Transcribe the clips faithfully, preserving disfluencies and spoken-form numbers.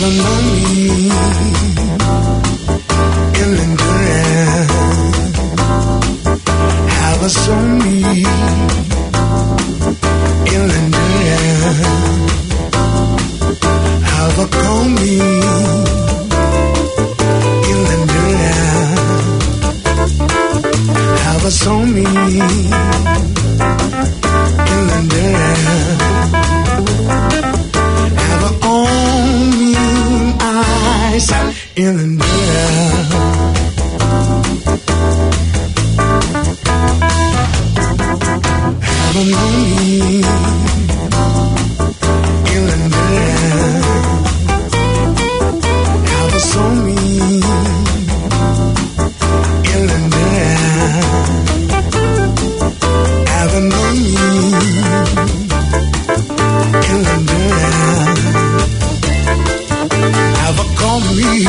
Haven't known me in London. Haven't shown me in London. Haven't called me in London. Haven't shown me in London. Haven't owned me eyes in London. Haven't known me in London. Haven't shown me in London. Haven't known me in London. Haven't called me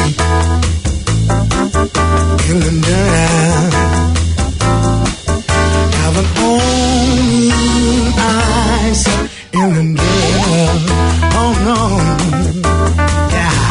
in London. Haven't owned me eyes in London. Oh no, yeah.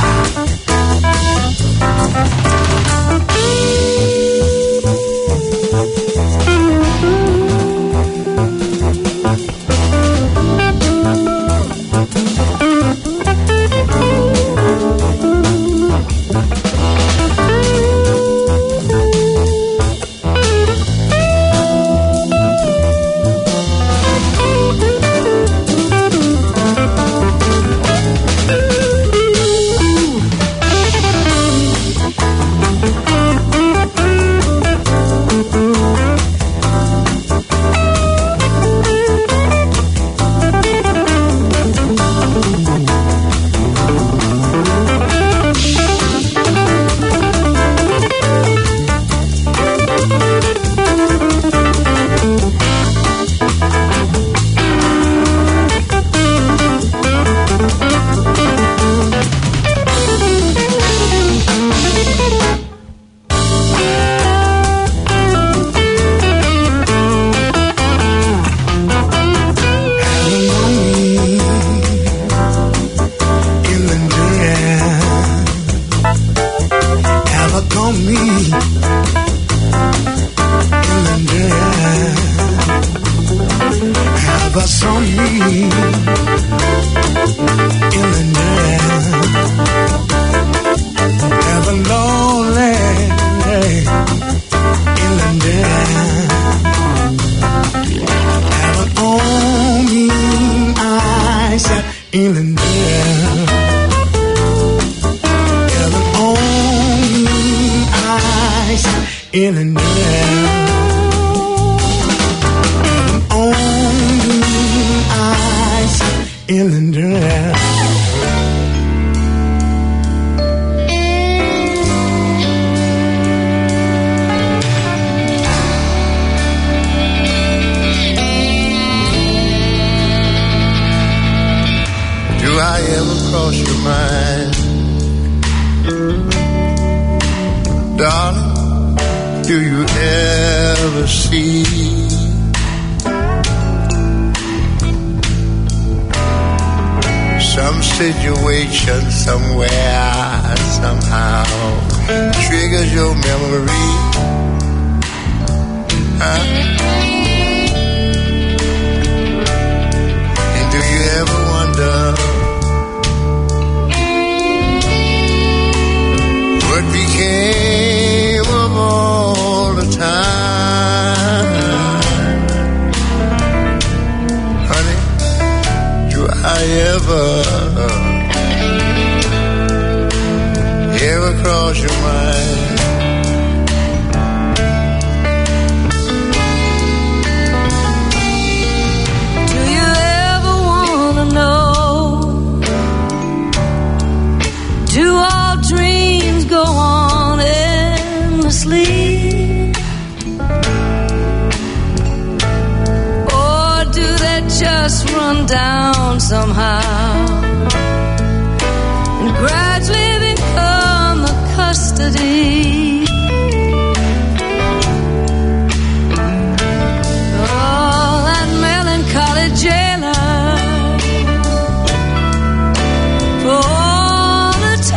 Jailer, for all the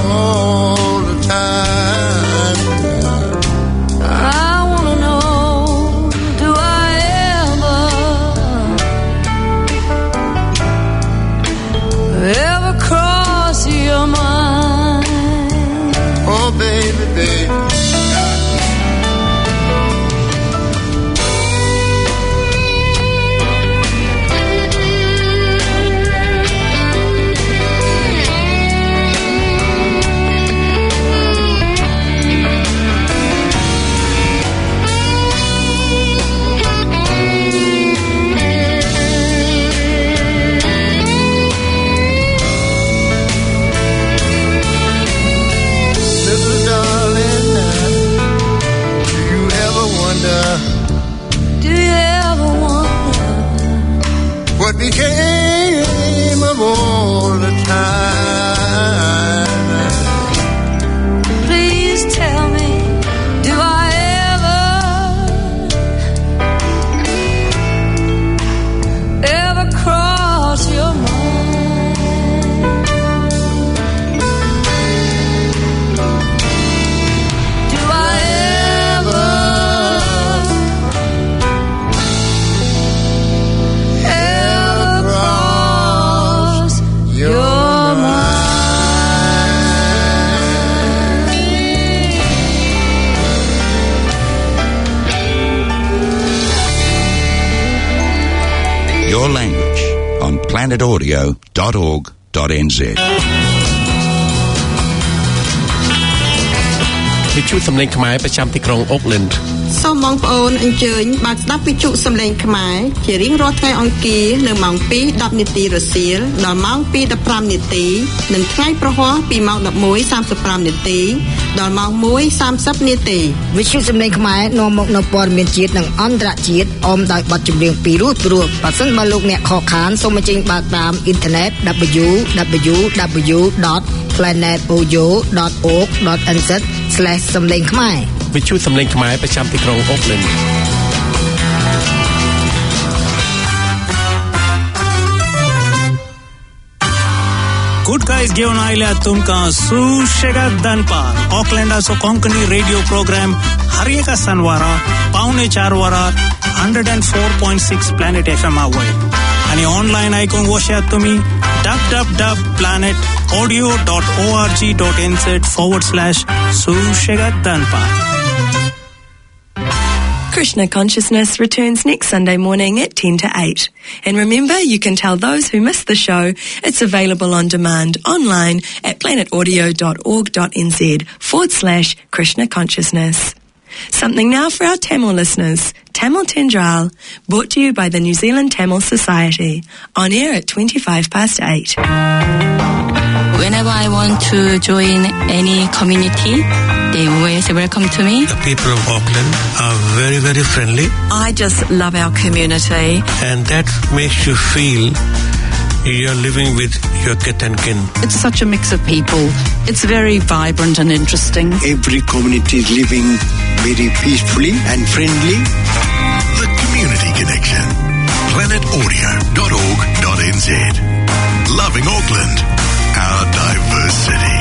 all the time. I wanna know, do I ever, ever cross your mind? Oh, baby, baby. What became of all the time? Please tell me, do I ever, ever cross your mind? Do I ever, Your language on planet audio dot org dot n z វិទ្យុសំឡេងខ្មែរប្រចាំទីក្រុងអូកឡែនសូមបងប្អូនអញ្ជើញបានស្ដាប់វិទ្យុសំឡេងខ្មែរជារៀងរាល់ថ្ងៃអង្គារនៅម៉ោង ពីរដប់ នាទីរសៀលដល់ម៉ោង ពីរដប់ប្រាំ នាទីនិងថ្ងៃប្រហ័សពីម៉ោង ដប់មួយសាមសិបប្រាំ នាទីដល់ម៉ោង មួយសាមសិប នាទីវិទ្យុសំឡេងខ្មែរនាំមកនូវព័ត៌មានជាតិនិងអន្តរជាតិអមដោយបទចម្រៀងពីរោះព្រោះបើសិនបើលោកអ្នកខកខានសូមអញ្ជើញបើកតាមអ៊ីនធឺណិត ដប៊្យូ ដប៊្យូ ដប៊្យូ ដត planet audio dot org dot n z ស្លេស សំឡេងខ្មែរវិទ្យុសំឡេងខ្មែរប្រចាំទីក្រុងអូកឡែន Good guys घेऊन आयल्या तुमका सुशेगाद दनपार ऑकलँडाचो Konkani radio programme हर एका सनवारा पावणे चार वरार one oh four point six planet FM वयर आणि ऑनलाइन आयकूंक वशात तुम्ही dub dub dub planet audio dot org dot n z forward slash सुशेगाद दनपार. Krishna Consciousness returns next Sunday morning at ten to eight. And remember, you can tell those who missed the show it's available on demand online at planet audio dot org dot n z forward slash Krishna Consciousness. Something now for our Tamil listeners. Tamil Tendral, brought to you by the New Zealand Tamil Society. On air at twenty-five past eight. Whenever I want to join any community, they always welcome to me. The people of Auckland are very, very friendly. I just love our community. And that makes you feel you're living with your kith and kin. It's such a mix of people. It's very vibrant and interesting. Every community is living very peacefully and friendly. The Community Connection. planet audio dot org dot n z. Loving Auckland, our diverse city.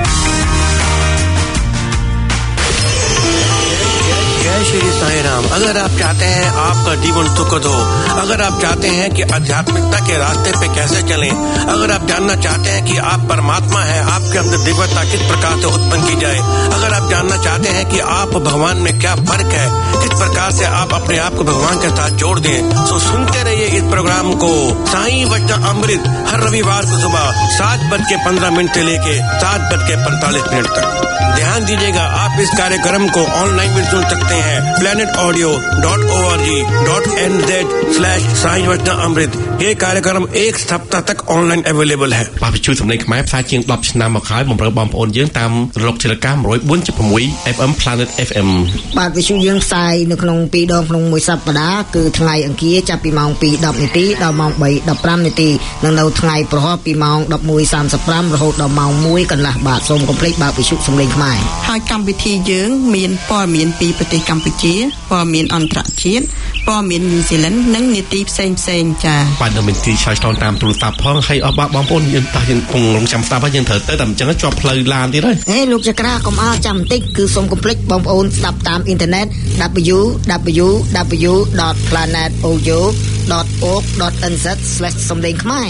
जय श्री साईं राम। अगर आप चाहते हैं आपका जीवन सुखद हो, अगर आप चाहते हैं कि आध्यात्मिकता के रास्ते पे कैसे चलें, अगर आप जानना चाहते हैं कि आप परमात्मा हैं, आपके अंदर दिव्यता किस प्रकार से उत्पन्न की जाए, अगर आप जानना चाहते हैं कि आप भगवान में क्या फर्क है, किस प्रकार से आप अपने आप को भगवान के साथ जोड़ दें, तो सुनते रहिए इस प्रोग्राम को साईं वचन अमृत हर रविवार को सुबह सात बज के पंद्रह मिनट से लेके सात बज के पैंतालीस मिनट तक। ध्यान दीजिएगा, आप इस कार्यक्रम को ऑनलाइन भी सुन सकते हैं planet audio dot org dot n z slash Sai वचन अमृत। ये कार्यक्रम एक सप्ताह तक ऑनलाइन अवेलेबल है। បាទវិទ្យុសំឡេងខ្មែរផ្សាយជាងដប់ឆ្នាំមកហើយបំរើបងប្អូនយើងតាមរលកធាតុអាកាស one oh four point six เอฟ เอ็ม Planet เอฟ เอ็มបាទវិទ្យុយើងផ្សាយនៅក្នុងពីរដងក្នុងមួយសប្តាហ៍គឺថ្ងៃអង្គារចាប់ពីម៉ោង two ten នាទីដល់ម៉ោង three fifteen នាទីនិងនៅថ្ងៃប្រហ័សពីម៉ោង eleven thirty-five រហូតដល់ម៉ោង oneកន្លះបាទសូមកុំភ្លេចបើកវិទ្យុសំឡេងខ្មែរហើយកម្មវិធីយើងមានព័ត៌មានពីប្រទេសកម្ពុជាព័ត៌មានអន្តរជាតិព័ត៌មាន New Zealand និងនីតិផ្សេងផ្សេងចា៎បាទនៅមានទីឆ្លើយឆ្លងតាមទូរស័ព្ទផងហើយអស់បងប្អូនយើងតោះយើងគង់រងចាំស្ដាប់ហើយយើងត្រូវទៅតែអញ្ចឹងជាប់ផ្លូវឡានទៀតហើយហេលោកចក្រាកុំអល់ចាំបន្តិចគឺសូមកុំភ្លេចបងប្អូនស្ដាប់តាមអ៊ីនធឺណិត double-u double-u double-u ដត planet audio ដត org ដត n z ស្លេស សំឡេងខ្មែរ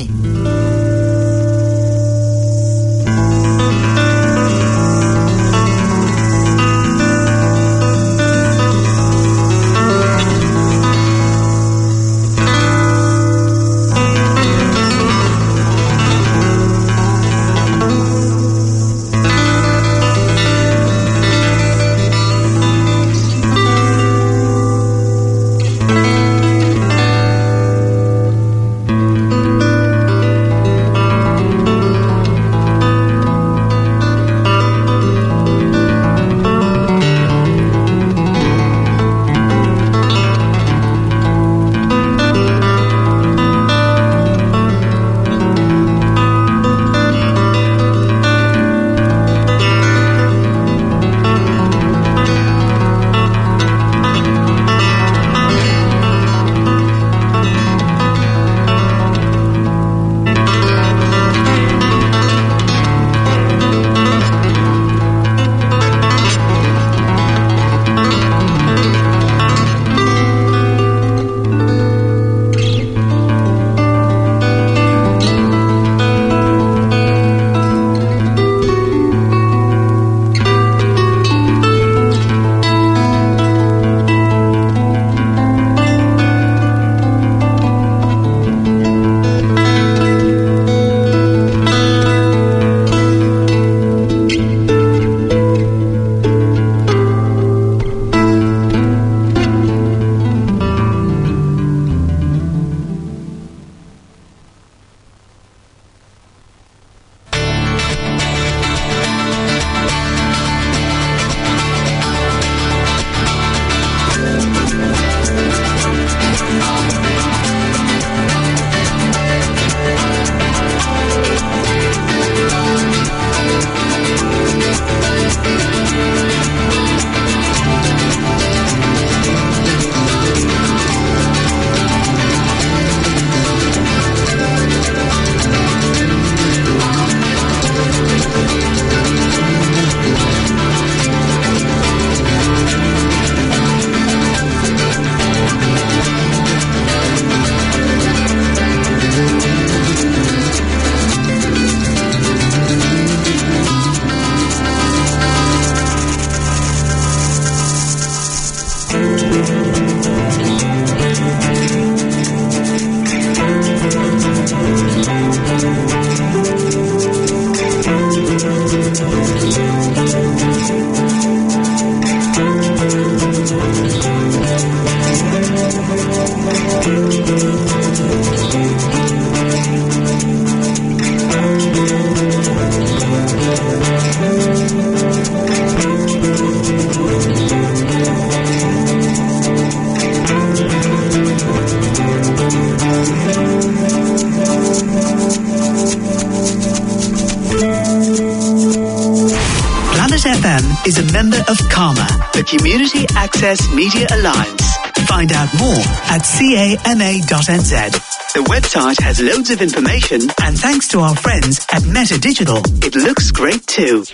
is a member of CAMA, the Community Access Media Alliance. Find out more at cama dot n z. The website has loads of information, and thanks to our friends at Meta Digital, it looks great too.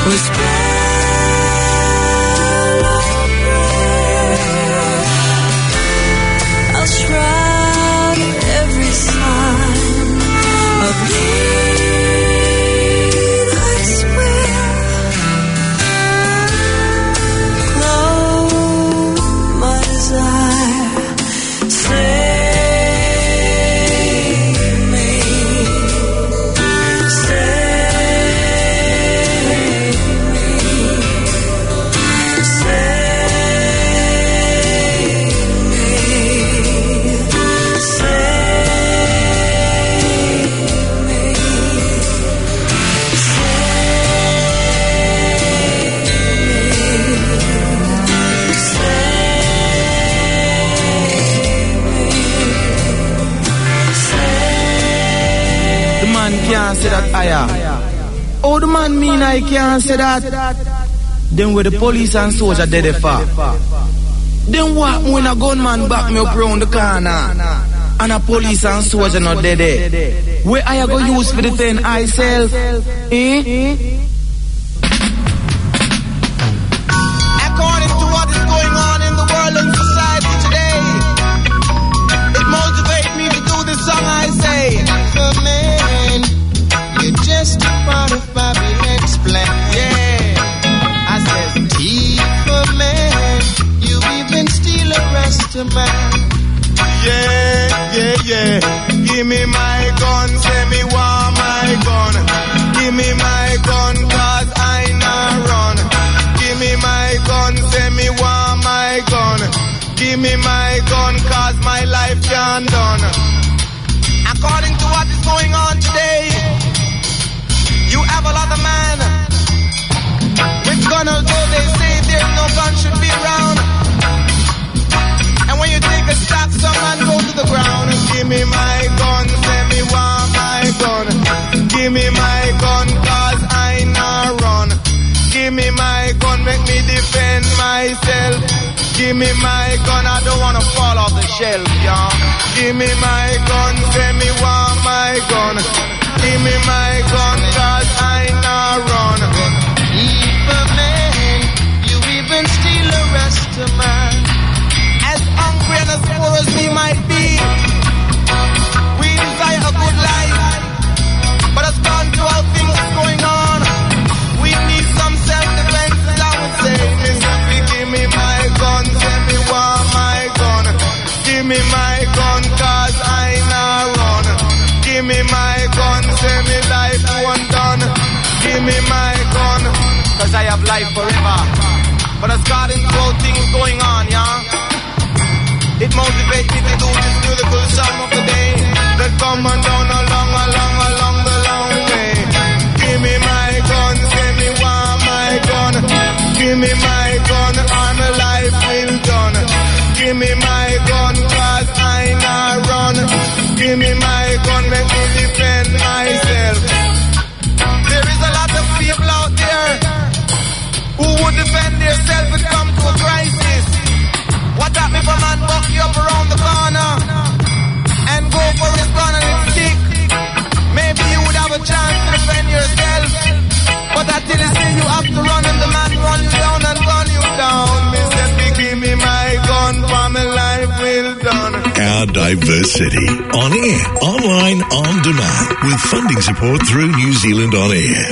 I'll shroud every sign of need, I swear. Clothe my desire, save me, save me, The man can't say that higher. Oh, the man mean I can't say that. Then where the police and soldier dead for? Then what when a gunman back me up round the corner and a police and soldier not dead there? Where I go use for defend myself? Eh? According to what is going on in the world and society today, it motivates me to do this song. I say, for man, you're just a part of Babylon's plan. Yeah, I says, for man, you even steal a rest of man. Yeah, yeah, yeah. Give me my gun, say me want my gun. Give me my gun, cause I not run. Give me my gun, say me want my gun. Give me my gun, cause my life can't done. According to what is going on today, you have a lot of man with gun, although they say there's no gun should be around. And when you take a stop, someone go to the ground and give me my gun, say me want my gun. Give me my gun, cause I not run. Give me my gun, make me defend myself. Give me my gun, I don't wanna fall off the shelf, y'all. Give me my gun, say me want my gun. Give me my gun, cause I not run. Even man, you even steal a rest of man. As hungry and as poor as we might be, we desire a good life. But as gone to how things are going on, we need some self-defense, I would say. Mississippi, give me my gun, tell me want my gun. Give me my gun, cause I not run. Give me my gun, say me life one done. Give me my gun, cause I have life forever. But as God is all things going on, yeah, it motivates me to do this musical song of the day that come on down along, along, along the long way. Give me my gun, say me want my gun. Give me my gun, or my life will done. Give me my gun, cause I not run. Give me my gun, make me defend myself. There is a lot of people out there who would defend themselves if it come to a crisis. What happened if a man buck you up around the corner and go for his gun and his stick? Maybe you would have a chance to defend yourself. But until you see you have to run and the man run you down and gun you down. Mister give me my gun for my life will done. Our diverse city. On air, online, on demand. With funding support through New Zealand On Air.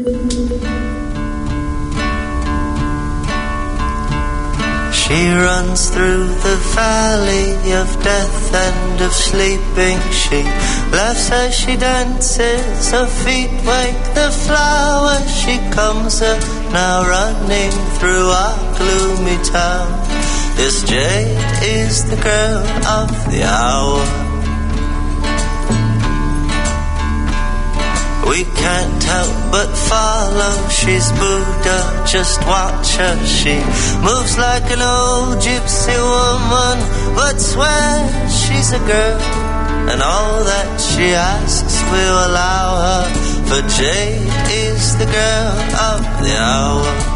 She runs through the valley of death and of sleeping. She laughs as she dances, her feet wake the flowers. She comes up now running through our gloomy town. This Jade is the girl of the hour. We can't help but follow, she's Buddha, just watch her. She moves like an old gypsy woman, but swears she's a girl, and all that she asks we'll allow her, for Jade is the girl of the hour.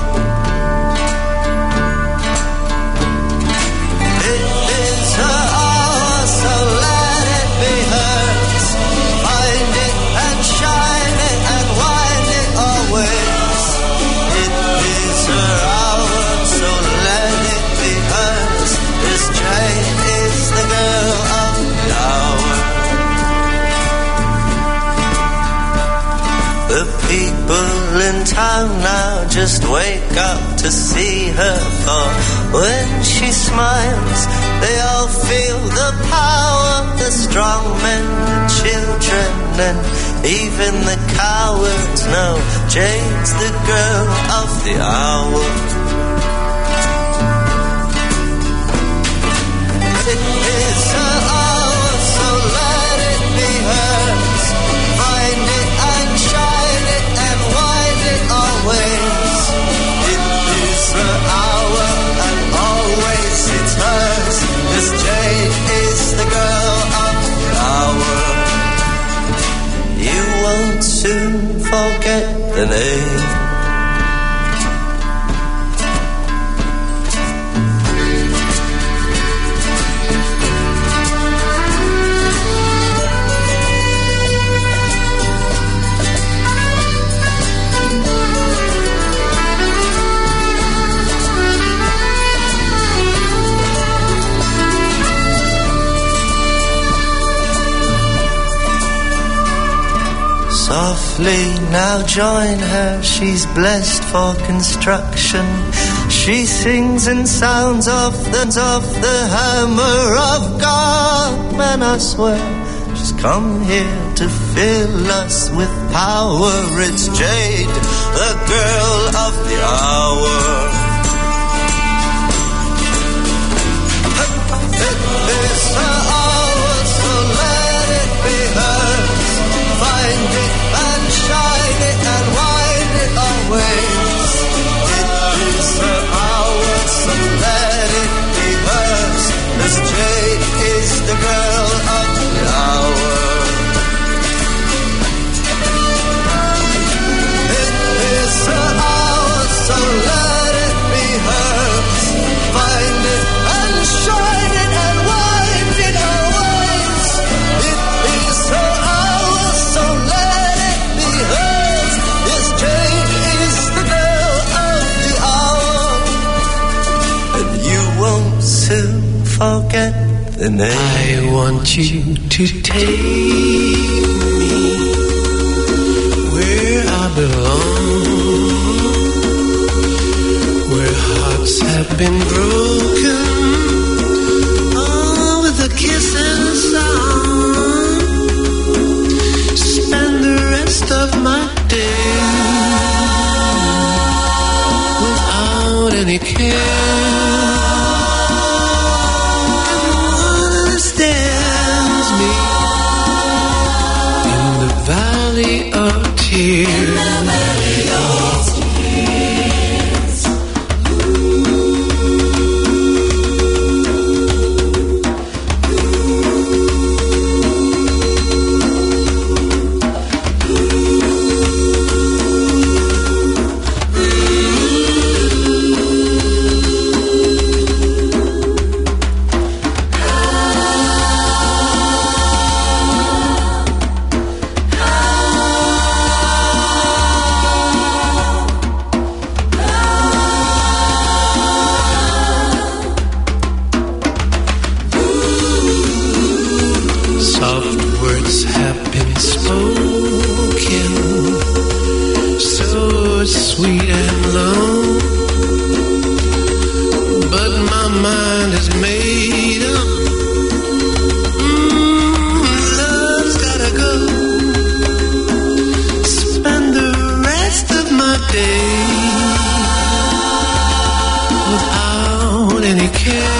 It is her hour, so let it be hers. Find it and shine it and wind it always. The people in town now just wake up to see her, for when she smiles they all feel the power. The strong men, the children, and even the cowards know Jade's the girl of the hour. It is her hour, so let it be hers. Find it and shine it and wind it always. It is her hour and always it's hers. This Jade is the girl of the hour. You won't soon forget the name. Softly now join her, she's blessed for construction. She sings in sounds of the, of the hammer of God. Man, I swear, she's come here to fill us with power. It's Jade, the girl of the hour. It is her hour, so let it be hers. Find it and shine it and wind it always. It is her hour, so let it be hers. This Jade is the girl of the hour. It is her hour, so let it be hers. Find it and shine it and wind it always. It is her hour, so let it be hers. This Jade is the girl of the hour. And you won't soon forget the name. I want you to take me where I belong, where hearts have been broken, oh, with a kiss and a song. Spend the rest of my day without any care. Everyone understands me in the valley of tears. Soft words have been spoken, so sweet and low, but my mind is made up. Mm, love's gotta go. Spend the rest of my day without any care.